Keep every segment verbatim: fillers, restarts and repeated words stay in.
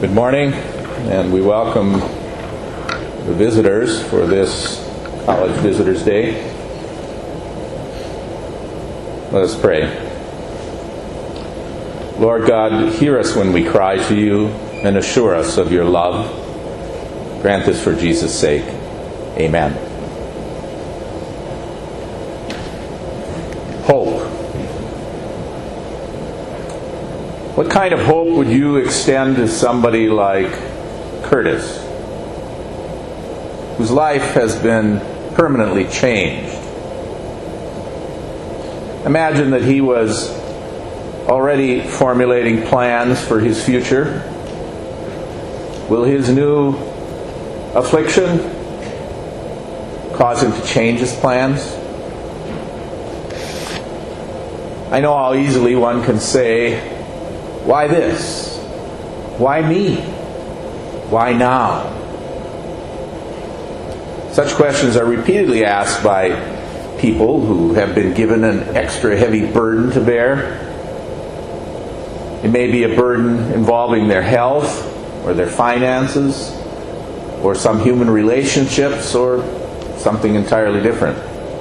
Good morning, and we welcome the visitors for this College Visitors Day. Let us pray. Lord God, hear us when we cry to you and assure us of your love. Grant this for Jesus' sake. Amen. Hope. What kind of hope would you extend to somebody like Curtis, whose life has been permanently changed? Imagine that he was already formulating plans for his future. Will his new affliction cause him to change his plans? I know how easily one can say, why this? Why me? Why now? Such questions are repeatedly asked by people who have been given an extra heavy burden to bear. It may be a burden involving their health or their finances or some human relationships or something entirely different.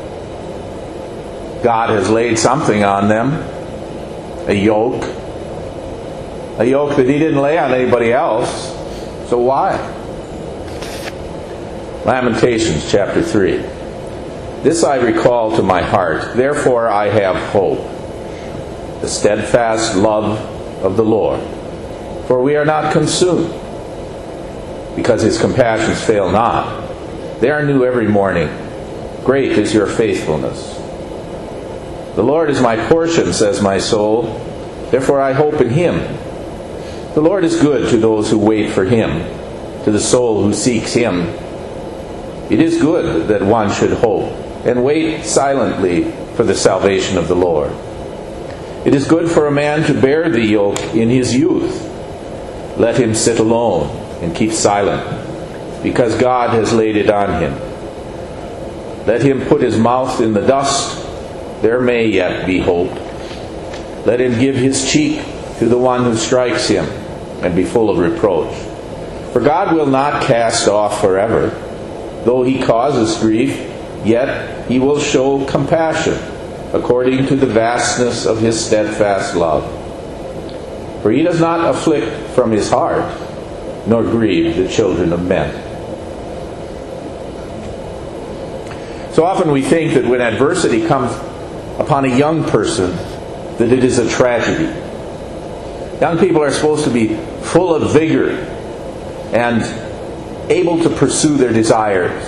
God has laid something on them, a yoke, a yoke that He didn't lay on anybody else. So why? Lamentations chapter three. This I recall to my heart, therefore I have hope, the steadfast love of the Lord. For we are not consumed, because His compassions fail not. They are new every morning. Great is your faithfulness. The Lord is my portion, says my soul, therefore I hope in Him. The Lord is good to those who wait for Him, to the soul who seeks Him. It is good that one should hope and wait silently for the salvation of the Lord. It is good for a man to bear the yoke in his youth. Let him sit alone and keep silent, because God has laid it on him. Let him put his mouth in the dust. There may yet be hope. Let him give his cheek to the one who strikes him, and be full of reproach. For God will not cast off forever. Though He causes grief, yet He will show compassion, according to the vastness of His steadfast love. For He does not afflict from His heart, nor grieve the children of men. So often we think that when adversity comes upon a young person, that it is a tragedy. Young people are supposed to be full of vigor and able to pursue their desires.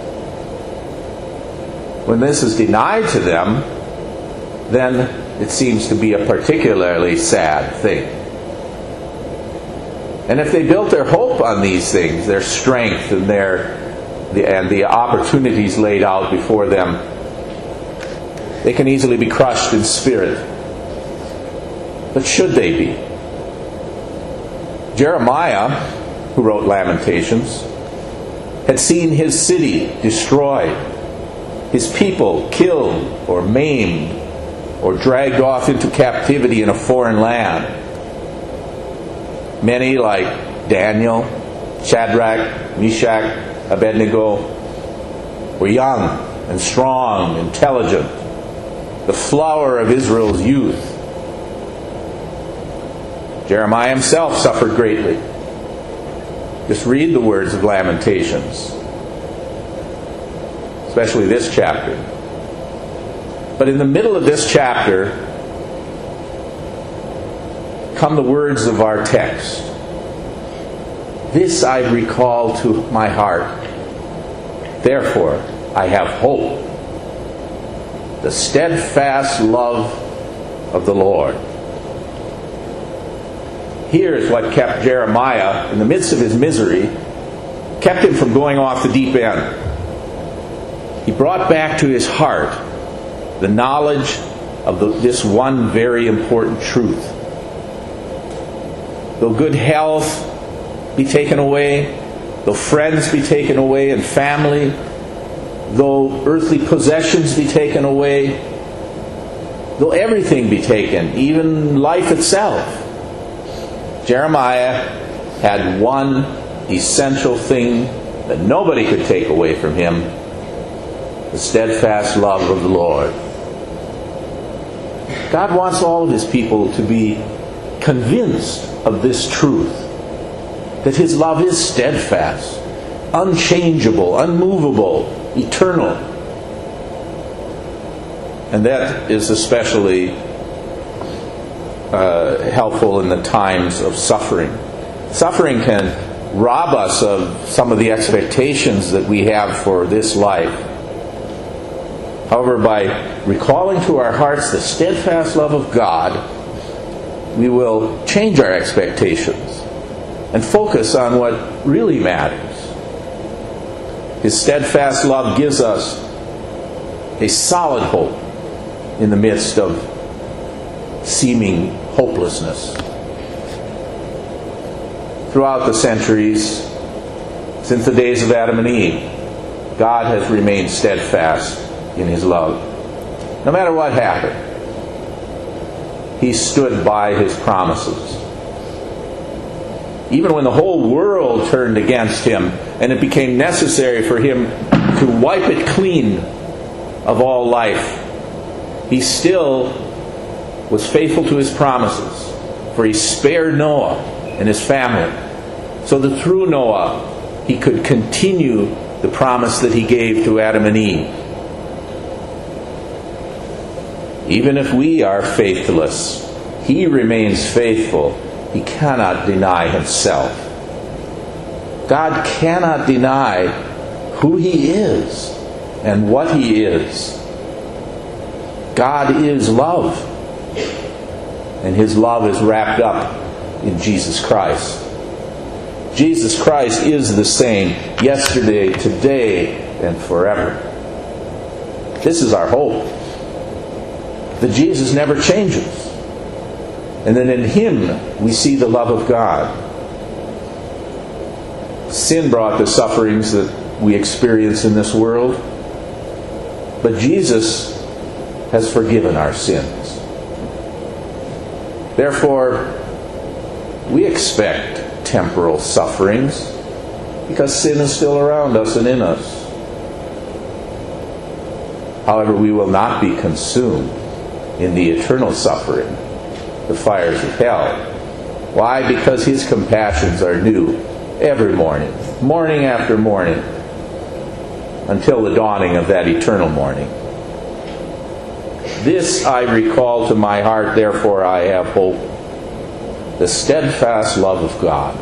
When this is denied to them, then it seems to be a particularly sad thing. And if they built their hope on these things, their strength and their the, and the opportunities laid out before them, they can easily be crushed in spirit. But should they be? Jeremiah, who wrote Lamentations, had seen his city destroyed, his people killed or maimed or dragged off into captivity in a foreign land. Many, like Daniel, Shadrach, Meshach, Abednego, were young and strong, intelligent, the flower of Israel's youth. Jeremiah himself suffered greatly. Just read the words of Lamentations, especially this chapter. But in the middle of this chapter come the words of our text. This I recall to my heart, therefore I have hope, the steadfast love of the Lord. Here's what kept Jeremiah, in the midst of his misery, kept him from going off the deep end. He brought back to his heart the knowledge of the, this one very important truth. Though good health be taken away, though friends be taken away and family, though earthly possessions be taken away, though everything be taken, even life itself, Jeremiah had one essential thing that nobody could take away from him: the steadfast love of the Lord. God wants all of his people to be convinced of this truth, that his love is steadfast, unchangeable, unmovable, eternal. And that is especially uh, helpful in the times of suffering. Suffering can rob us of some of the expectations that we have for this life. However, by recalling to our hearts the steadfast love of God, we will change our expectations and focus on what really matters. His steadfast love gives us a solid hope in the midst of seeming hopelessness. Throughout the centuries, since the days of Adam and Eve, God has remained steadfast in his love. No matter what happened, he stood by his promises. Even when the whole world turned against him and it became necessary for him to wipe it clean of all life, he still was faithful to his promises, for he spared Noah and his family, so that through Noah he could continue the promise that he gave to Adam and Eve. Even if we are faithless, he remains faithful. He cannot deny himself. God cannot deny who he is and what he is. God is love, and his love is wrapped up in Jesus Christ. Jesus Christ is the same yesterday, today, and forever. This is our hope, that Jesus never changes, and that in him we see the love of God. Sin brought the sufferings that we experience in this world, but Jesus has forgiven our sins. Therefore, we expect temporal sufferings because sin is still around us and in us. However, we will not be consumed in the eternal suffering, the fires of hell. Why? Because his compassions are new every morning, morning after morning, until the dawning of that eternal morning. This I recall to my heart, therefore I have hope, the steadfast love of God.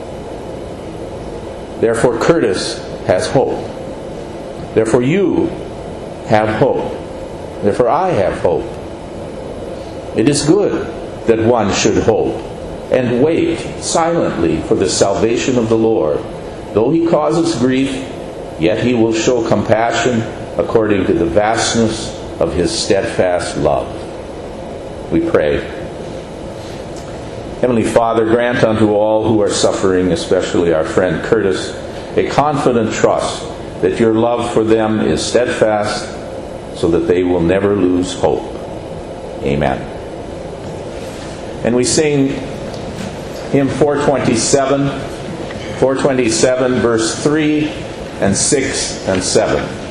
Therefore Curtis has hope. Therefore you have hope. Therefore I have hope. It is good that one should hope and wait silently for the salvation of the Lord. Though he causes grief, yet he will show compassion according to the vastness of his steadfast love. We pray. Heavenly Father, grant unto all who are suffering, especially our friend Curtis, a confident trust that your love for them is steadfast, so that they will never lose hope. Amen. And we sing hymn four twenty-seven, four twenty-seven, verse three and six and seven.